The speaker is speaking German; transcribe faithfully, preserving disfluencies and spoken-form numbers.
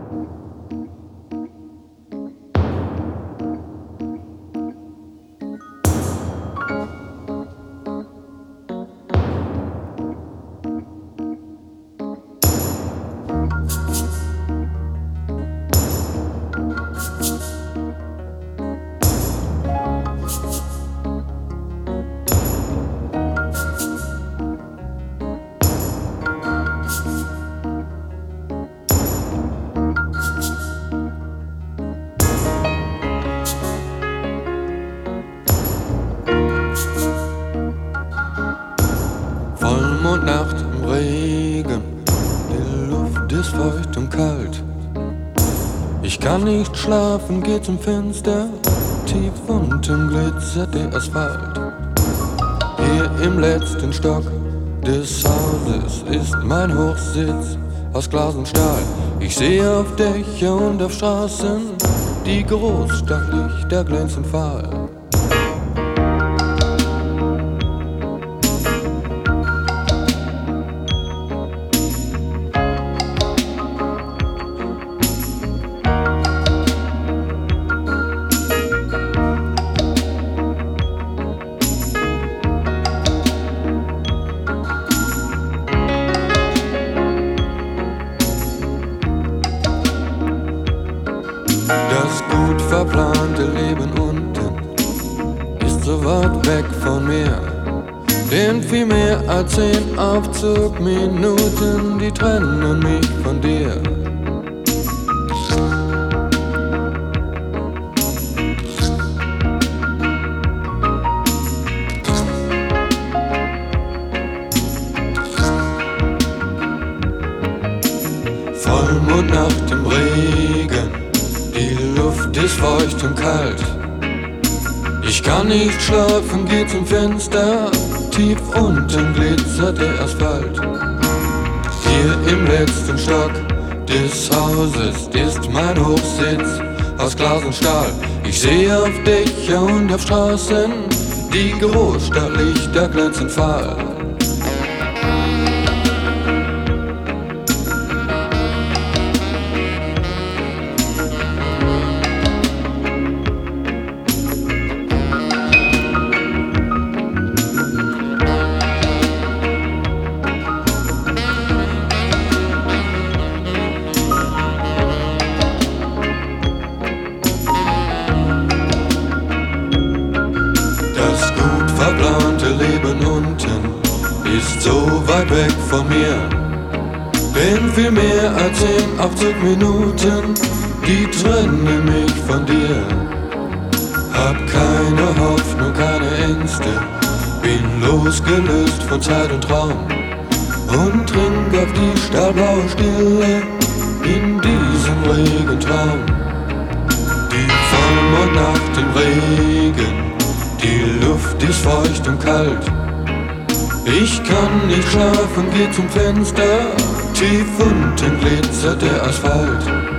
Vollmondnacht im Regen, die Luft ist feucht und kalt. Ich kann nicht schlafen, geh zum Fenster, tief unten glitzert der Asphalt. Hier im letzten Stock des Hauses ist mein Hochsitz aus Glas und Stahl. Ich sehe auf Dächer und auf Straßen die Großstadtlichter glänzen fahl. Das gut verplante Leben unten ist so weit weg von mir, denn viel mehr als zehn Aufzugminuten, die trennen mich von dir. Vollmondnacht im Regen, die Luft ist feucht und kalt. Ich kann nicht schlafen, geh zum Fenster, tief unten glitzert der Asphalt. Hier im letzten Stock des Hauses ist mein Hochsitz aus Glas und Stahl. Ich sehe auf Dächer und auf Straßen die Großstadtlichter glänzen fahl. Verplante Leben unten ist so weit weg von mir, denn viel mehr als zehn Aufzugminuten, die trennen mich von dir. Hab keine Hoffnung, keine Ängste, bin losgelöst von Zeit und Traum und trink auf die stahlblaue Stille in diesem Regentraum. Die Vollmondnacht im Regen, die Luft ist feucht und kalt. Ich kann nicht schlafen, geh zum Fenster, tief unten glitzert der Asphalt.